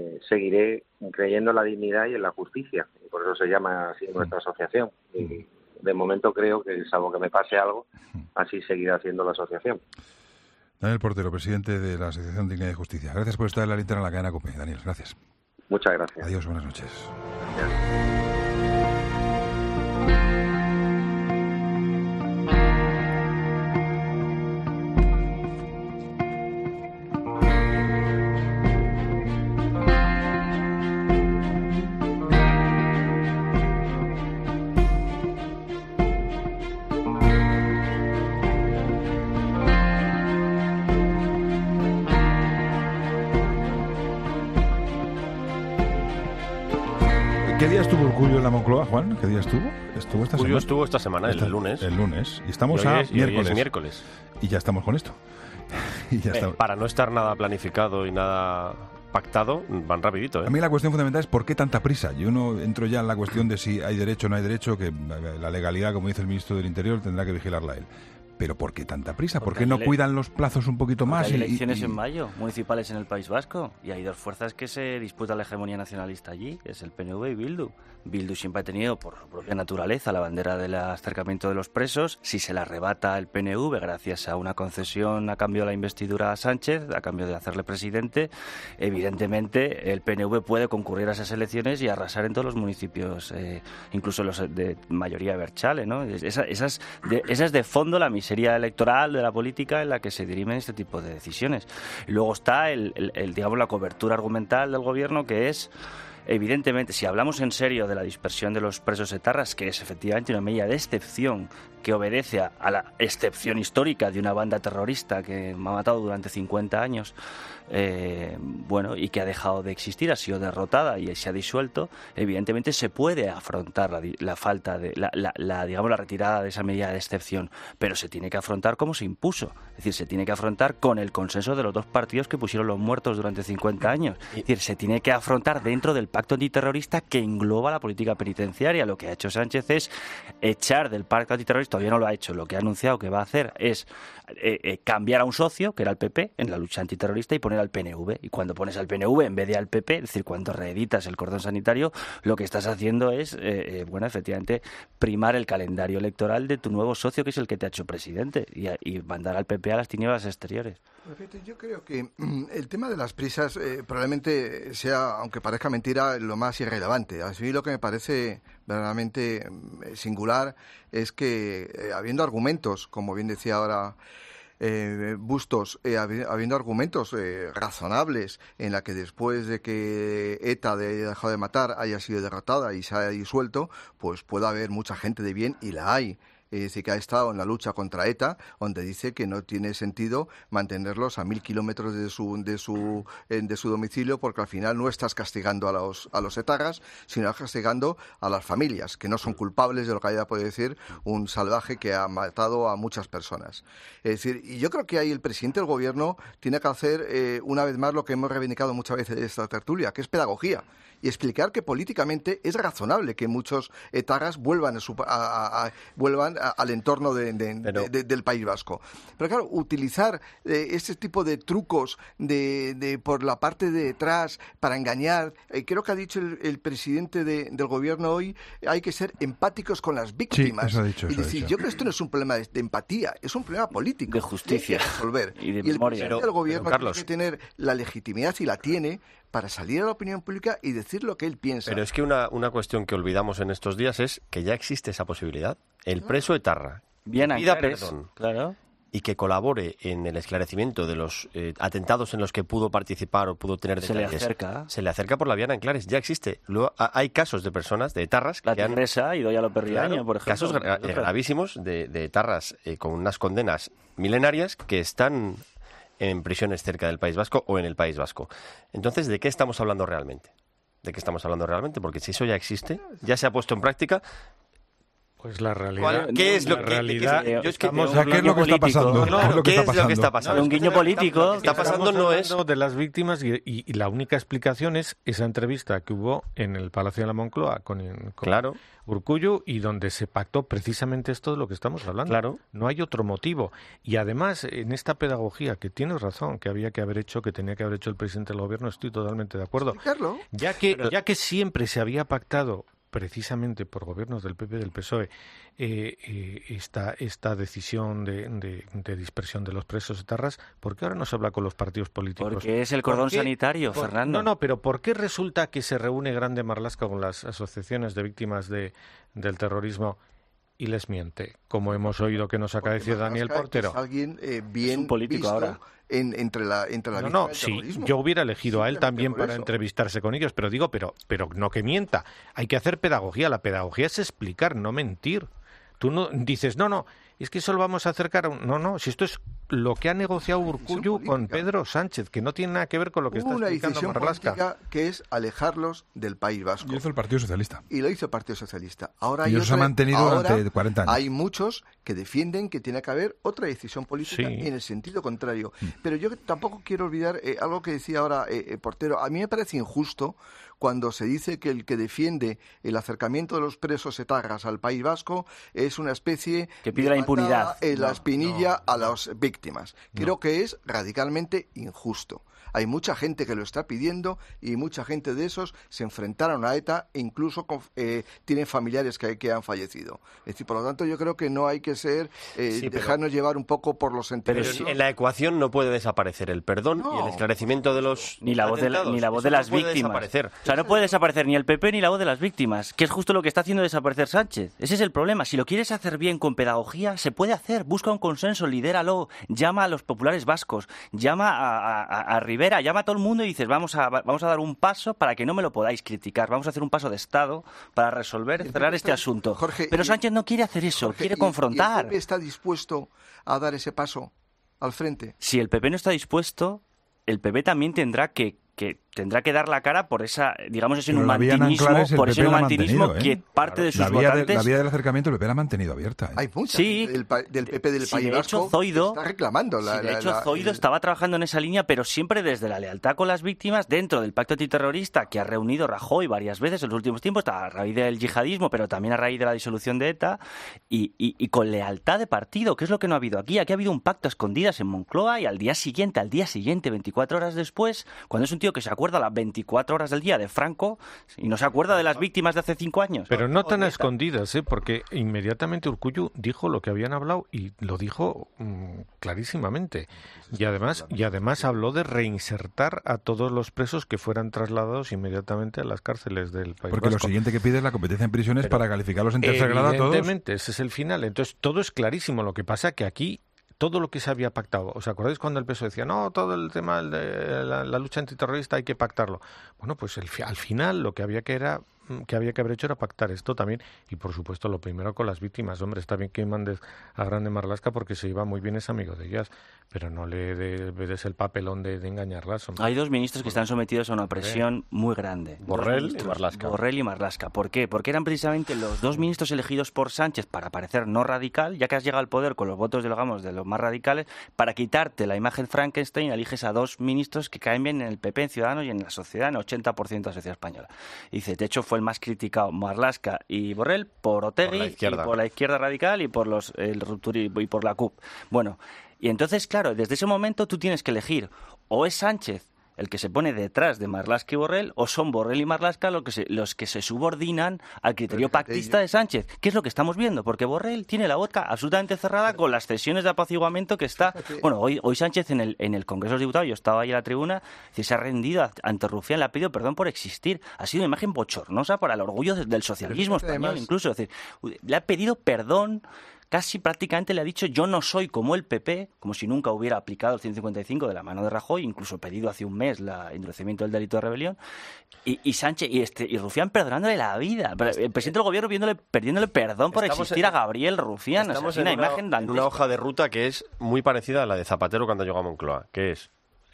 seguiré creyendo en la dignidad y en la justicia, y por eso se llama así nuestra asociación. Y de momento creo que, salvo que me pase algo, así seguirá haciendo la asociación. Daniel Portero, presidente de la Asociación Dignidad y Justicia. Gracias por estar en la linterna en la cadena COPE. Daniel, gracias. Muchas gracias. Adiós, buenas noches. Gracias. ¿Qué día estuvo Urkullu en la Moncloa, Juan? ¿Qué día estuvo? ¿Estuvo esta semana? Estuvo esta semana, el lunes. El lunes. Y estamos miércoles. Y ya estamos con esto. Y ya estamos. Para no estar nada planificado y nada pactado, van rapidito. A mí la cuestión fundamental es ¿por qué tanta prisa? Yo no entro ya en la cuestión de si hay derecho o no hay derecho, que la legalidad, como dice el ministro del Interior, tendrá que vigilarla él. Pero ¿por qué tanta prisa? ¿Por qué no cuidan los plazos un poquito más? Hay elecciones en mayo, municipales en el País Vasco, y hay dos fuerzas que se disputan la hegemonía nacionalista allí, es el PNV y Bildu. Bildu siempre ha tenido, por su propia naturaleza, la bandera del acercamiento de los presos. Si se la arrebata el PNV gracias a una concesión a cambio de la investidura a Sánchez, a cambio de hacerle presidente, evidentemente el PNV puede concurrir a esas elecciones y arrasar en todos los municipios, incluso los de mayoría berchale, ¿no? Esa es de fondo la miseria electoral de la política en la que se dirimen este tipo de decisiones. Y luego está digamos, la cobertura argumental del gobierno, que es, evidentemente, si hablamos en serio de la dispersión de los presos etarras, que es efectivamente una medida de excepción que obedece a la excepción histórica de una banda terrorista que ha matado durante 50 años, y que ha dejado de existir, ha sido derrotada y se ha disuelto, evidentemente se puede afrontar la falta de la retirada de esa medida de excepción, pero se tiene que afrontar como se impuso, es decir, se tiene que afrontar con el consenso de los dos partidos que pusieron los muertos durante 50 años, es decir, se tiene que afrontar dentro del pacto antiterrorista que engloba la política penitenciaria. Lo que ha hecho Sánchez es echar del pacto antiterrorista, todavía no lo ha hecho, lo que ha anunciado que va a hacer es cambiar a un socio, que era el PP, en la lucha antiterrorista, y poner al PNV. Y cuando pones al PNV en vez de al PP, es decir, cuando reeditas el cordón sanitario, lo que estás haciendo es, efectivamente, primar el calendario electoral de tu nuevo socio, que es el que te ha hecho presidente, y mandar al PP a las tinieblas exteriores. Yo creo que el tema de las prisas probablemente sea, aunque parezca mentira, lo más irrelevante. A mí lo que me parece verdaderamente singular es que, habiendo argumentos, como bien decía ahora Bustos, habiendo argumentos razonables en la que después de que ETA haya dejado de matar haya sido derrotada y se haya disuelto, pues puede haber mucha gente de bien, y la hay. Es decir, que ha estado en la lucha contra ETA, donde dice que no tiene sentido mantenerlos a 1000 kilómetros de su domicilio, porque al final no estás castigando a los etarras, sino castigando a las familias, que no son culpables de lo que haya podido decir un salvaje que ha matado a muchas personas. Es decir, y yo creo que ahí el presidente del gobierno tiene que hacer una vez más lo que hemos reivindicado muchas veces de esta tertulia, que es pedagogía, y explicar que políticamente es razonable que muchos etarras vuelvan al entorno del País Vasco. Pero claro, utilizar este tipo de trucos por la parte de detrás para engañar, creo que ha dicho el presidente del gobierno hoy, hay que ser empáticos con las víctimas. Sí, eso ha dicho, y decir, yo creo que esto no es un problema de empatía, es un problema político. De justicia. Que resolver. Y de el memoria. presidente del gobierno Carlos, tiene que tener la legitimidad, y la tiene, para salir a la opinión pública y decir lo que él piensa. Pero es que una cuestión que olvidamos en estos días es que ya existe esa posibilidad. El preso etarra pida perdón, claro, y que colabore en el esclarecimiento de los atentados en los que pudo participar o pudo tener detalles. Se le acerca por la vía de Anclares. Ya existe. Luego, hay casos de personas, de etarras, la que han... Teresa y Doya López Riaño, por ejemplo. Casos gravísimos de etarras con unas condenas milenarias que están en prisiones cerca del País Vasco o en el País Vasco. Entonces, ¿de qué estamos hablando realmente? Porque si eso ya existe, ya se ha puesto en práctica... Pues la realidad... ¿Qué es lo que está pasando? ¿Qué es lo que está pasando? Un guiño político. Está pasando no es... de las víctimas y la única explicación es esa entrevista que hubo en el Palacio de la Moncloa con Urkullu, y donde se pactó precisamente esto de lo que estamos hablando. Claro. No hay otro motivo. Y además, en esta pedagogía, que tienes razón, que había que haber hecho, que tenía que haber hecho el presidente del gobierno, estoy totalmente de acuerdo. Ya que siempre se había pactado precisamente por gobiernos del PP y del PSOE esta decisión de dispersión de los presos etarras, ¿por qué ahora no se habla con los partidos políticos? Porque es el cordón sanitario, Fernando. No, pero ¿por qué resulta que se reúne Grande Marlaska con las asociaciones de víctimas del terrorismo y les miente, como hemos oído que nos acaba de decir Daniel Portero? Es alguien bien es un político visto ahora. Entre la No, sí, yo hubiera elegido a él también para entrevistarse con ellos, pero pero no que mienta. Hay que hacer pedagogía. La pedagogía es explicar, no mentir. Tú no dices, no, es que solo vamos a acercar a no, si esto es lo que ha negociado Urkullu con Pedro Sánchez, que no tiene nada que ver con lo que está explicando Marlaska. Hubo una decisión política que es alejarlos del País Vasco. Lo hizo el Partido Socialista. Y lo hizo el Partido Socialista. Ahora y eso se ha mantenido durante 40 años. Hay muchos que defienden que tiene que haber otra decisión política en el sentido contrario. Pero yo tampoco quiero olvidar algo que decía ahora Portero. A mí me parece injusto cuando se dice que el que defiende el acercamiento de los presos etarras al País Vasco es una especie que pide la impunidad en la espinilla a las víctimas. Creo que es radicalmente injusto. Hay mucha gente que lo está pidiendo y mucha gente de esos se enfrentaron a ETA e incluso tienen familiares que han fallecido. Es decir, por lo tanto, yo creo que no hay que dejarnos llevar un poco por los sentimientos. Pero en la ecuación no puede desaparecer el perdón y el esclarecimiento de los ni la voz de las víctimas. O sea, no puede desaparecer ni el PP ni la voz de las víctimas, que es justo lo que está haciendo desaparecer Sánchez. Ese es el problema. Si lo quieres hacer bien con pedagogía, se puede hacer. Busca un consenso, lidéralo, llama a los populares vascos, llama a Rivera, llama a todo el mundo y dices, vamos a dar un paso para que no me lo podáis criticar, vamos a hacer un paso de Estado para cerrar este asunto. Jorge, pero Sánchez no quiere hacer eso, quiere confrontar. ¿Y el PP está dispuesto a dar ese paso al frente? Si el PP no está dispuesto, el PP también tendrá que dar la cara por ese numantinismo que parte de sus votantes. La vía del acercamiento el PP la ha mantenido abierta. Hay mucha del PP del País Vasco que está reclamando. Zoido estaba trabajando en esa línea, pero siempre desde la lealtad con las víctimas, dentro del pacto antiterrorista que ha reunido Rajoy varias veces en los últimos tiempos, a raíz del yihadismo, pero también a raíz de la disolución de ETA, y con lealtad de partido, que es lo que no ha habido aquí. Aquí ha habido un pacto a escondidas en Moncloa y al día siguiente, 24 horas después, cuando es un tío que se acuerda las 24 horas del día de Franco y no se acuerda de las víctimas de hace 5 años. Pero no tan a escondidas, porque inmediatamente Urkullu dijo lo que habían hablado y lo dijo clarísimamente. Y además habló de reinsertar a todos los presos que fueran trasladados inmediatamente a las cárceles del País Porque Vasco. Lo siguiente que pide es la competencia en prisiones para calificarlos en tercer grado a todos. Evidentemente, ese es el final. Entonces, todo es clarísimo. Lo que pasa que aquí todo lo que se había pactado. ¿Os acordáis cuando el PSOE decía, no, todo el tema de la lucha antiterrorista hay que pactarlo? Bueno, pues al final lo que había que haber hecho era pactar esto también, y por supuesto lo primero con las víctimas. Hombre, está bien que mandes a Grande Marlaska porque se iba muy bien, es amigo de ellas, pero no le des el papelón de engañarlas. Hombre. Hay dos ministros que están sometidos a una presión muy grande. Borrell y Marlaska. ¿Por qué? Porque eran precisamente los dos ministros elegidos por Sánchez para parecer no radical, ya que has llegado al poder con los votos de los más radicales, para quitarte la imagen Frankenstein, eliges a dos ministros que caen bien en el PP, en Ciudadanos y en la sociedad, en el 80% de la sociedad española. Y dice, de hecho, fue el más criticado Marlaska y Borrell por Otegi, por la izquierda radical y por el Rupturi y por la CUP. Bueno, y entonces, claro, desde ese momento tú tienes que elegir, o es Sánchez el que se pone detrás de Marlaska y Borrell, o son Borrell y Marlaska los que se subordinan al criterio pactista de Sánchez, que es lo que estamos viendo, porque Borrell tiene la boca absolutamente cerrada con las cesiones de apaciguamiento que está... Bueno, hoy Sánchez en el Congreso de los Diputados, yo estaba ahí en la tribuna, se ha rendido ante Rufián, le ha pedido perdón por existir. Ha sido una imagen bochornosa para el orgullo del socialismo español, incluso. Es decir, le ha pedido perdón. Casi prácticamente le ha dicho, yo no soy como el PP, como si nunca hubiera aplicado el 155 de la mano de Rajoy, incluso pedido hace un mes el endurecimiento del delito de rebelión, y Sánchez y Rufián perdonándole la vida. El presidente del gobierno perdiéndole perdón por existir a Gabriel Rufián. Estamos en una hoja de ruta que es muy parecida a la de Zapatero cuando llegó a Moncloa, que es...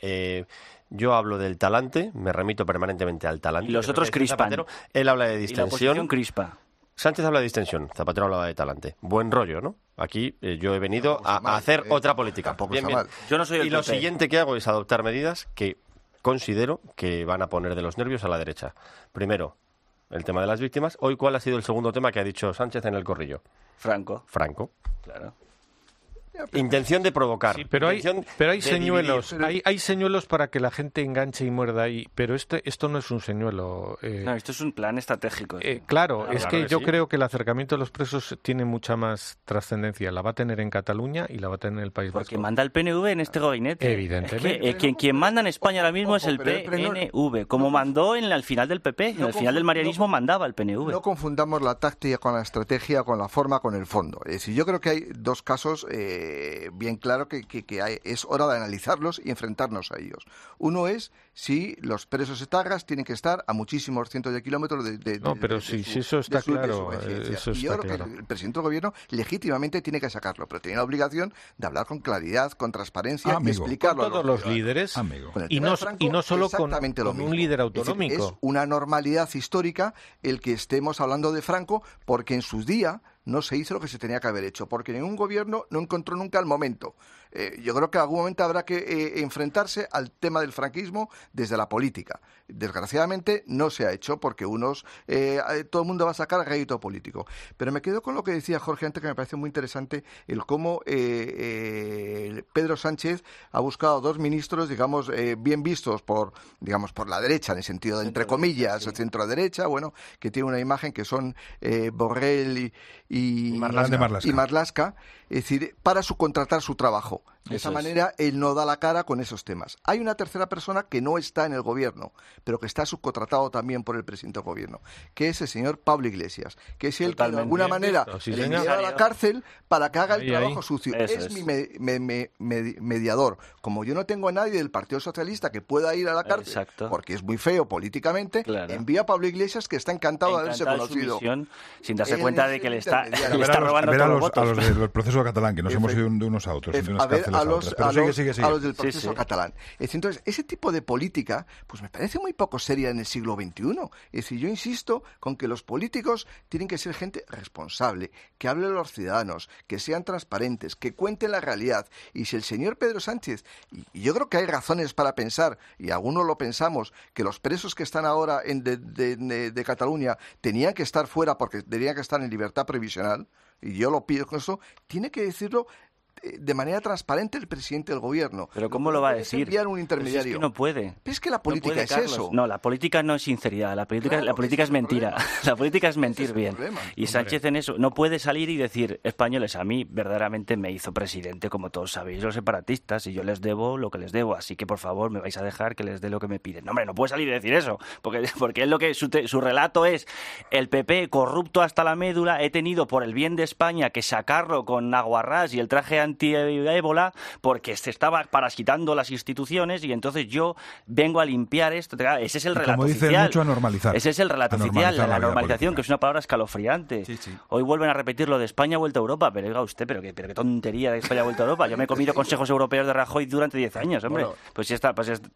yo hablo del talante, me remito permanentemente al talante. Y los otros crispan. Él habla de distensión. Y la oposición crispa. Sánchez habla de distensión, Zapatero hablaba de talante. Buen rollo, ¿no? Aquí yo he venido a hacer otra política. Bien. Yo no soy el y lo siguiente que hago es adoptar medidas que considero que van a poner de los nervios a la derecha. Primero, el tema de las víctimas. Hoy, ¿cuál ha sido el segundo tema que ha dicho Sánchez en el corrillo? Franco. Franco. Claro. Intención de provocar. Sí, pero hay señuelos, hay señuelos para que la gente enganche y muerda ahí, pero esto no es un señuelo. No, esto es un plan estratégico. Claro, es que yo creo que el acercamiento de los presos tiene mucha más trascendencia. La va a tener en Cataluña y la va a tener en el País Vasco. Porque manda el PNV en este gabinete. Evidentemente. Es que quien manda en España ahora mismo es el PNV, como mandó al final del PP. Al final del marianismo mandaba el PNV. No confundamos la táctica con la estrategia, con la forma, con el fondo. Es decir, yo creo que hay dos casos bien claros que es hora de analizarlos y enfrentarnos a ellos. Uno es si los presos etarras tienen que estar a muchísimos cientos de kilómetros de No, pero si eso está claro. Y yo creo que el presidente del gobierno legítimamente tiene que sacarlo, pero tiene la obligación de hablar con claridad, con transparencia y explicarlo con todos los líderes y no solo con un líder autonómico. Es una normalidad histórica el que estemos hablando de Franco, porque en sus días no se hizo lo que se tenía que haber hecho, porque ningún gobierno no encontró nunca el momento. Yo creo que en algún momento habrá que enfrentarse al tema del franquismo desde la política. Desgraciadamente no se ha hecho porque todo el mundo va a sacar rédito político. Pero me quedo con lo que decía Jorge antes, que me parece muy interesante, el cómo Pedro Sánchez ha buscado dos ministros, digamos, bien vistos por la derecha, en el sentido de, entre comillas, centro-derecha, bueno, que tiene una imagen que son Borrell y Marlaska, es decir, para subcontratar su trabajo. De esa manera, él no da la cara con esos temas. Hay una tercera persona que no está en el gobierno, pero que está subcontratado también por el presidente del gobierno, que es el señor Pablo Iglesias, que es el que de alguna manera le envía a la cárcel para que haga el trabajo sucio. Es mi mediador. Como yo no tengo a nadie del Partido Socialista que pueda ir a la cárcel, porque es muy feo políticamente, envía a Pablo Iglesias, que está encantado de haberse conocido. Sin darse cuenta de que le está robando a los del proceso catalán, que nos hemos ido de unos a otros, de unas cárceles a otras. Pero sigue. A los del proceso catalán. Entonces, ese tipo de política, pues me parece muy poco seria en el siglo XXI. Es decir, yo insisto con que los políticos tienen que ser gente responsable, que hablen a los ciudadanos, que sean transparentes, que cuenten la realidad. Y si el señor Pedro Sánchez, y yo creo que hay razones para pensar, y algunos lo pensamos, que los presos que están ahora de Cataluña tenían que estar fuera porque tenían que estar en libertad provisional, y yo lo pido con eso, tiene que decirlo de manera transparente el presidente del gobierno. ¿Pero cómo lo va a decir? Enviar un intermediario. Pues es que no puede. Es que la política es eso. No, la política no es sinceridad. La política es mentira. La política es mentir bien. Y Sánchez en eso no puede salir y decir, españoles, a mí verdaderamente me hizo presidente, como todos sabéis, los separatistas, y yo les debo lo que les debo. Así que, por favor, me vais a dejar que les dé lo que me piden. No, hombre, no puede salir y decir eso. Porque es lo que su relato es: el PP corrupto hasta la médula, he tenido por el bien de España que sacarlo con aguarrás y el traje anti-ébola porque se estaba parasitando las instituciones y entonces yo vengo a limpiar esto. Ese es el relato como dicen oficial. Mucho, a normalizar. Ese es el relato oficial, la normalización, que es una palabra escalofriante. Hoy vuelven a repetir lo de España vuelta a Europa, pero oiga usted, pero qué tontería de España vuelta a Europa. Yo me he comido consejos europeos de Rajoy durante 10 años, hombre. Bueno, pues ya está, pues es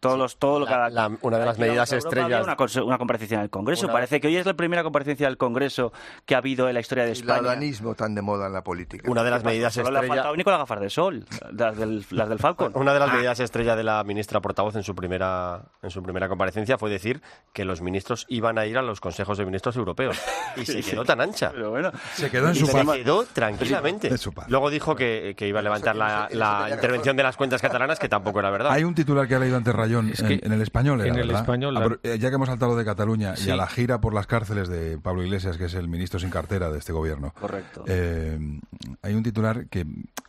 una de las medidas estrellas. Una comparecencia en el Congreso. Parece que hoy es la primera comparecencia del Congreso que ha habido en la historia de España. El adanismo tan de moda en la política. Una de las medidas estrellas. Solo le ha faltado único las gafas de sol, las del Falcon. Una de las medidas estrella de la ministra portavoz en su primera comparecencia fue decir que los ministros iban a ir a los consejos de ministros europeos. Y se quedó tan ancha. Pero bueno, se quedó en su paz. Se quedó tranquilamente. Luego dijo que iba a levantar la intervención de las cuentas catalanas, que tampoco era verdad. Hay un titular que ha leído antes Rayón en el Español. En el Español. Ya que hemos saltado de Cataluña y a la gira por las cárceles de Pablo Iglesias, que es el ministro sin cartera de este gobierno. Correcto. Hay un titular que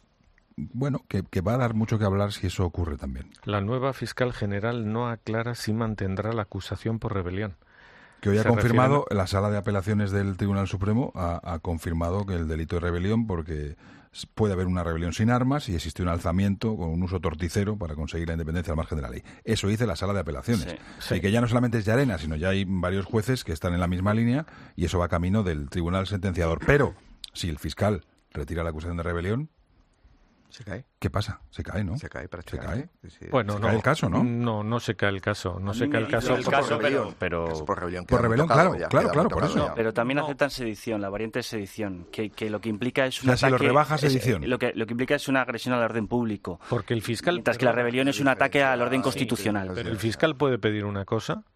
va a dar mucho que hablar si eso ocurre también. La nueva fiscal general no aclara si mantendrá la acusación por rebelión. Que hoy ha confirmado, la Sala de Apelaciones del Tribunal Supremo ha confirmado que el delito de rebelión, porque puede haber una rebelión sin armas y existe un alzamiento con un uso torticero para conseguir la independencia al margen de la ley. Eso dice la Sala de Apelaciones. Sí. Y que ya no solamente es Llarena, sino ya hay varios jueces que están en la misma línea y eso va camino del tribunal sentenciador. Pero si el fiscal retira la acusación de rebelión, se cae. ¿Qué pasa? Se cae, ¿no? Se cae prácticamente. Se cae. Bueno, se cae el caso, ¿no? No se cae el caso. No se cae el caso. Pero por rebelión. Por rebelión, claro, por eso. No, pero también aceptan sedición, la variante de sedición, que lo que implica es un ataque. Si lo rebaja, sedición. Lo que implica es una agresión al orden público. Porque el fiscal. Mientras que la rebelión es un ataque al orden constitucional. Pero el fiscal puede pedir una cosa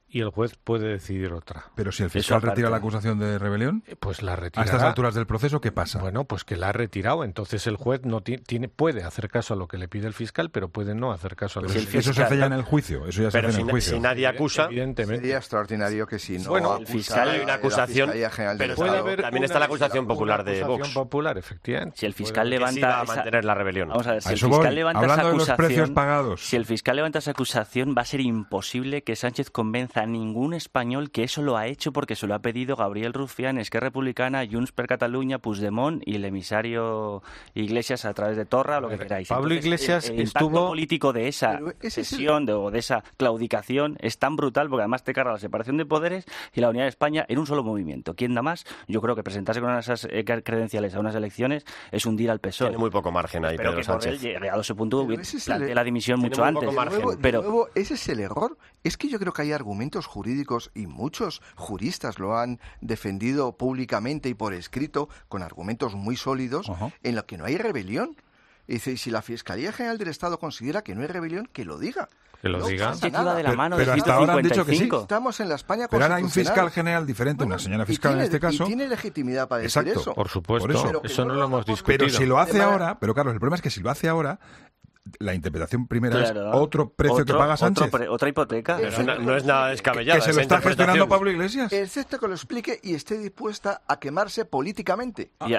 y el juez puede decidir otra. Pero si el fiscal retira la acusación de rebelión, pues la retirará. A estas alturas del proceso, ¿qué pasa? Bueno, pues que la ha retirado. Entonces el juez no puede hacer caso a lo que le pide el fiscal, pero puede no hacer caso a lo que le pide. Eso se hace ya en el juicio. Eso ya se hace en el juicio. Si nadie acusa, evidentemente. Sería extraordinario que si no. Bueno, el fiscal hay una acusación, pero puede haber también está la acusación popular de Vox. Popular, efectivamente. Si el fiscal levanta sí va a mantener la rebelión. Vamos a ver, si el fiscal levanta esa Hablando de los precios acusación, pagados. si el fiscal levanta esa acusación, va a ser imposible que Sánchez convenza a ningún español que eso lo ha hecho porque se lo ha pedido Gabriel Rufián, Esquerra Republicana, Junts per Catalunya, Puigdemont y el emisario Iglesias a través de Torra, lo que queráis. Pablo Iglesias el estuvo... impacto político de esa sesión o de esa claudicación es tan brutal porque además te carga la separación de poderes y la unidad de España en un solo movimiento. ¿Quién da más? Yo creo que presentarse con esas credenciales a unas elecciones es hundir al PSOE. Tiene muy poco margen ahí, pero Pedro que Sánchez. Llegado a ese punto, plantea la dimisión mucho muy antes. poco margen. De nuevo, ese es el error. Es que yo creo que hay argumentos jurídicos y muchos juristas lo han defendido públicamente y por escrito con argumentos muy sólidos en los que no hay rebelión. Y dice, si la Fiscalía General del Estado considera que no hay rebelión, que lo diga. Que lo diga. Pero hasta ahora han dicho que sí. Estamos en la España pero constitucional. ahora hay un fiscal general diferente, una señora fiscal en este caso. Y tiene legitimidad para decir eso. Por supuesto, por eso no lo hemos discutido. Pero si lo hace ahora, pero Carlos, el problema es que si lo hace ahora, la interpretación primera es otro precio que paga Sánchez. Otra hipoteca. Pero no es nada descabellado. Que se lo está gestionando Pablo Iglesias. Excepto que lo explique y esté dispuesta a quemarse políticamente. Y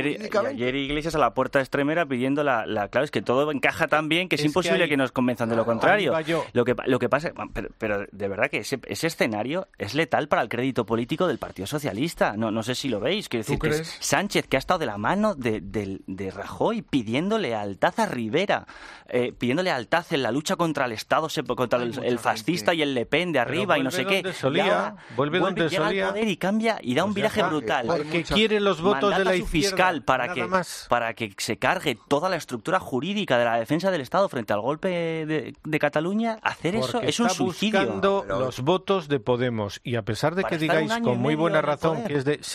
ayer Iglesias a la puerta extremera pidiendo claro, es que todo encaja tan bien que es imposible que nos convenzan de lo contrario. Lo que pasa, pero de verdad que ese escenario es letal para el crédito político del Partido Socialista. No sé si lo veis. Quiero decir que es Sánchez, que ha estado de la mano de Rajoy pidiendo lealtad a Rivera. Pidiendo lealtad en la lucha contra el Estado, contra el fascista y el Le Pen de arriba y no sé qué. Vuelve donde llega solía. al poder y cambia y da un viraje brutal. Porque quiere los votos de la izquierda. Fiscal para que se cargue toda la estructura jurídica de la defensa del Estado frente al golpe de Cataluña. Hacer eso es un suicidio. Buscando los votos de Podemos y a pesar de que digáis con muy buena razón que es de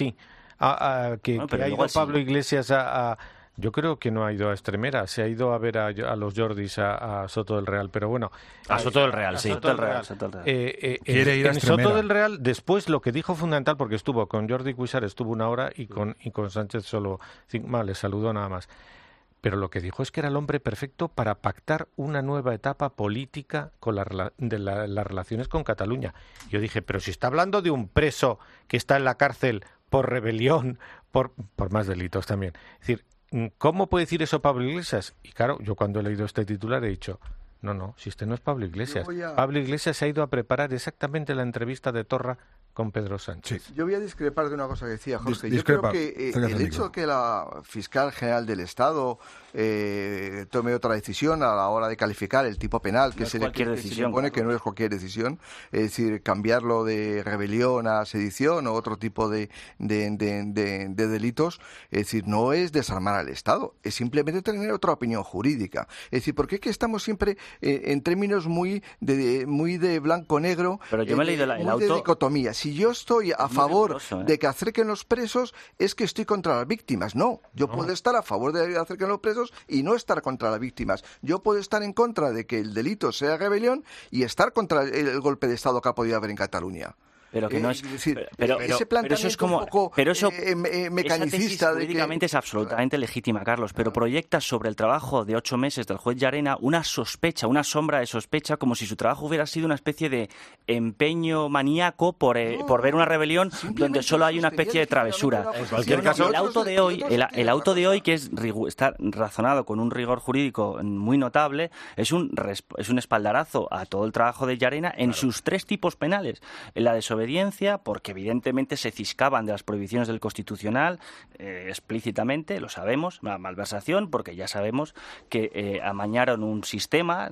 que ha ido Pablo Iglesias yo creo que no ha ido a Extremera, se ha ido a ver a los Jordis, a Soto del Real, pero bueno. A Soto del Real, sí. Soto del Real. Quiere ir a en Soto del Real, después lo que dijo fundamental, porque estuvo con Jordi Cuixart, estuvo una hora y con Sánchez solo le saludó nada más. Pero lo que dijo es que era el hombre perfecto para pactar una nueva etapa política con las relaciones con Cataluña. Yo dije, pero si está hablando de un preso que está en la cárcel por rebelión, por más delitos también. Es decir, ¿cómo puede decir eso Pablo Iglesias? Y claro, yo cuando he leído este titular he dicho, no, si este no es Pablo Iglesias. Pablo Iglesias se ha ido a preparar exactamente la entrevista de Torra con Pedro Sánchez. Sí. Yo voy a discrepar de una cosa que decía Jorge. Yo creo que el hecho de que la fiscal general del Estado tome otra decisión a la hora de calificar el tipo penal, que se supone que no es cualquier decisión, es decir, cambiarlo de rebelión a sedición o otro tipo de delitos, es decir, no es desarmar al Estado, es simplemente tener otra opinión jurídica. Es decir, porque es que estamos siempre en términos muy de blanco-negro, pero yo me he leído de dicotomía. Si yo estoy a favor de que acerquen los presos, es que estoy contra las víctimas. No, yo puedo estar a favor de que acerquen los presos y no estar contra las víctimas. Yo puedo estar en contra de que el delito sea rebelión y estar contra el golpe de Estado que ha podido haber en Cataluña. Pero que no es decir, ese planteamiento eso es como, un poco mecanicista jurídicamente es absolutamente legítima, Carlos, pero proyecta sobre el trabajo de 8 meses del juez Llarena una sospecha, una sombra de sospecha, como si su trabajo hubiera sido una especie de empeño maníaco por ver una rebelión donde solo hay una especie de travesura. En cualquier caso, el auto de hoy que está razonado con un rigor jurídico muy notable, es un espaldarazo a todo el trabajo de Llarena en sus 3 tipos penales. En la desobediencia, porque evidentemente se ciscaban de las prohibiciones del Constitucional explícitamente, lo sabemos, la malversación, porque ya sabemos que amañaron un sistema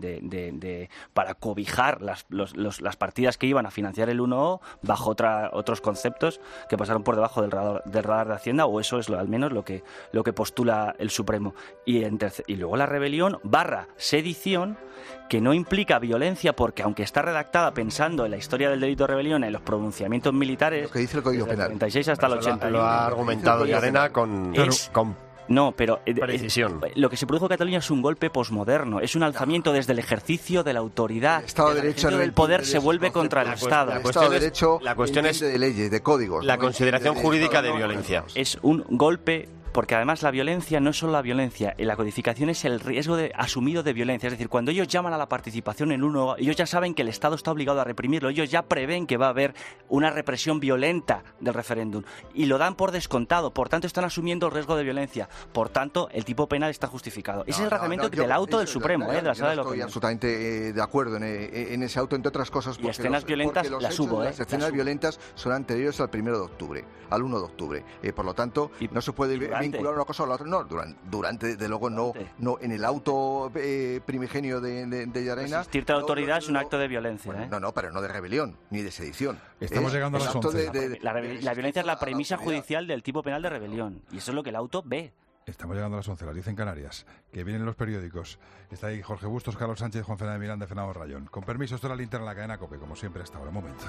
para cobijar las partidas que iban a financiar el 1O bajo otros conceptos que pasaron por debajo del radar de Hacienda, o eso es al menos lo que postula el Supremo. Y luego la rebelión / sedición, que no implica violencia, porque aunque está redactada pensando en la historia del delito de rebelión, en los pronunciamientos militares, lo que dice el Código Penal, 36 hasta el 81. Lo ha argumentado Llarena con No, pero precisión. Lo que se produjo en Cataluña es un golpe posmoderno, es un alzamiento desde el ejercicio de la autoridad. El Estado de Derecho del poder se vuelve contra el Estado. El Estado de Derecho, la cuestión es de leyes, de códigos. La consideración jurídica de violencia. Es un golpe. Porque además la violencia no es solo la violencia, la codificación es el riesgo asumido de violencia. Es decir, cuando ellos llaman a la participación en uno, ellos ya saben que el Estado está obligado a reprimirlo, ellos ya prevén que va a haber una represión violenta del referéndum y lo dan por descontado, por tanto están asumiendo el riesgo de violencia, por tanto el tipo penal está justificado. Ese es el razonamiento del auto del Supremo, de la Sala de lo Estoy absolutamente de acuerdo en ese auto, entre otras cosas. Y escenas violentas las hubo. Las escenas violentas son anteriores al 1 de octubre, al 1 de octubre. Por lo tanto, no se puede vincular una cosa a la otra. No, durante de luego no en el auto primigenio de Llarena. Resistirte a la autoridad es un acto de violencia. Bueno, no, pero no de rebelión ni de sedición. Estamos llegando a las 11. La violencia es la premisa judicial del tipo penal de rebelión y eso es lo que el auto ve. Estamos llegando a las 11, las 10 en Canarias, que vienen los periódicos. Está ahí Jorge Bustos, Carlos Sánchez, Juan Fernández Miranda, Fernando Rayón. Con permiso, esto es La Linterna en la cadena COPE, como siempre hasta ahora. Un momento.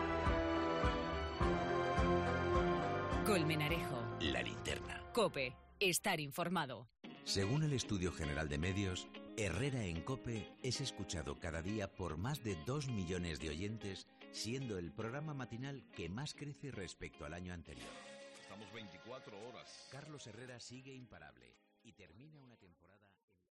Colmenarejo. La Linterna. COPE. Estar informado. Según el Estudio General de Medios, Herrera en COPE es escuchado cada día por más de 2 millones de oyentes, siendo el programa matinal que más crece respecto al año anterior. Estamos 24 horas. Carlos Herrera sigue imparable y termina una temporada...